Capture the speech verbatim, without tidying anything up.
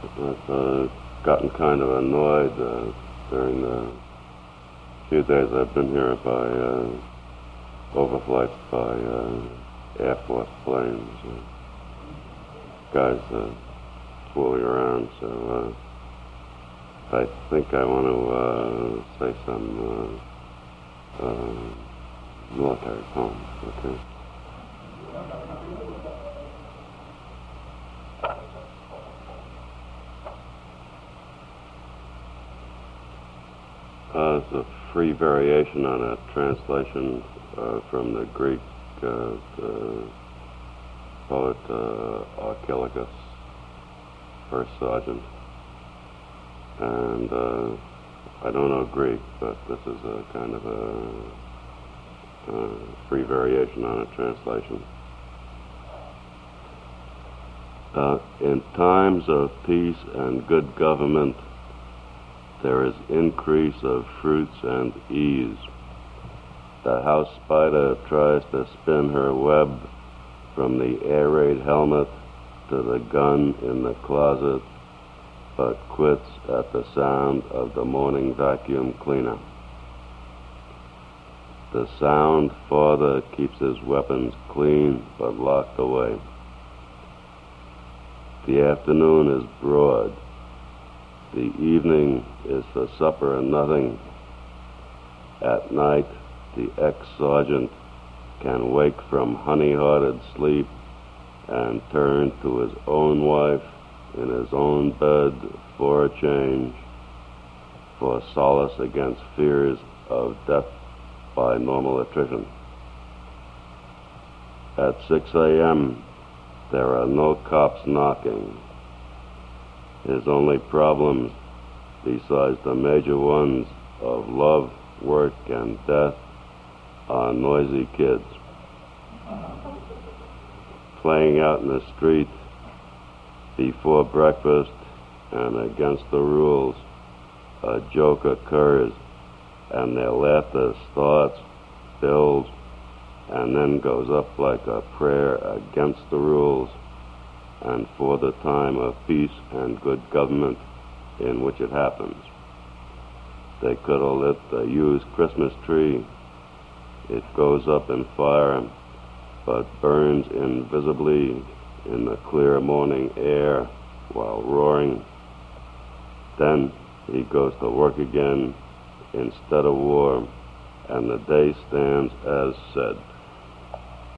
I've uh, gotten kind of annoyed uh, during the few days I've been here by uh, overflights by uh, Air Force planes. Uh, guys uh, fooling around, so uh, I think I want to uh, say some uh, uh, military poems, okay? Uh, it's a free variation on a translation uh, from the Greek uh, the poet uh, Archilochus, first sergeant. And uh, I don't know Greek, but this is a kind of a, a free variation on a translation. Uh, in times of peace and good government, there is increase of fruits and ease. The house spider tries to spin her web from the air raid helmet to the gun in the closet, but quits at the sound of the morning vacuum cleaner. The sound father keeps his weapons clean but locked away. The afternoon is broad. The evening is for supper and nothing. At night, the ex-sergeant can wake from honey-hearted sleep and turn to his own wife in his own bed for a change, for solace against fears of death by normal attrition. At six a.m., there are no cops knocking. His only problems, besides the major ones of love, work, and death, are noisy kids. Playing out in the street before breakfast and against the rules, a joke occurs, and their laughter starts, builds, and then goes up like a prayer against the rules and for the time of peace and good government in which it happens. They could have lit the used Christmas tree. It goes up in fire, but burns invisibly in the clear morning air while roaring. Then he goes to work again instead of war, and the day stands as said.